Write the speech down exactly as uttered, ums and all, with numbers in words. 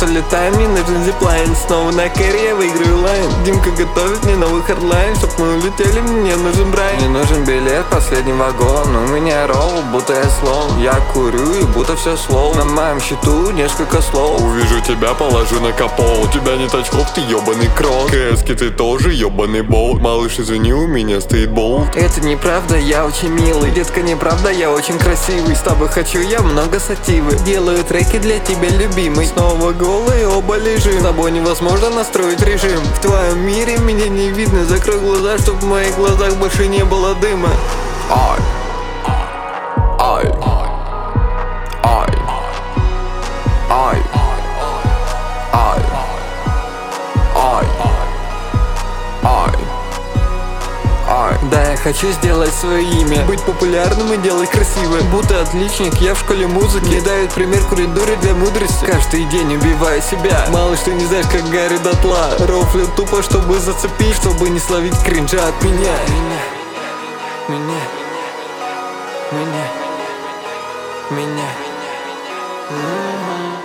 улетаем, мне нужен зиплайн. Снова на кэрри, я выиграю лайн. Димка готовит мне новый хардлайн. Чтоб мы улетели, мне нужен Брайан. Мне нужен билет, последний вагон. У меня ролл, будто я слон. Я курю и будто все слоу. На моем счету несколько слов. Увижу тебя, положу на капот. У тебя нет очков, ты ебаный крот. Кэски, ты тоже ебаный болт. Малыш, извини, у меня стоит болт. Это неправда, я очень милый. Детка, неправда, я очень красивый. С тобой хочу я много сативы. Делаю треки для тебя, любимый. Снова голые, оба лежим. С тобой невозможно настроить режим. В твоем мире меня не видно. Закрой глаза, чтоб в моих глазах больше не было дыма. Ай, ай, ай, ай, ай, ай, ай, ай. Да, я хочу сделать свое имя, быть популярным и делать красиво. Будто отличник, я в школе музыки. Мне дают пример коридоре для мудрости. Каждый день убиваю себя. Мало что не знаешь, как горю дотла. Рофлю тупо, чтобы зацепить, чтобы не словить кринжа от меня. Меня, меня, меня, меня.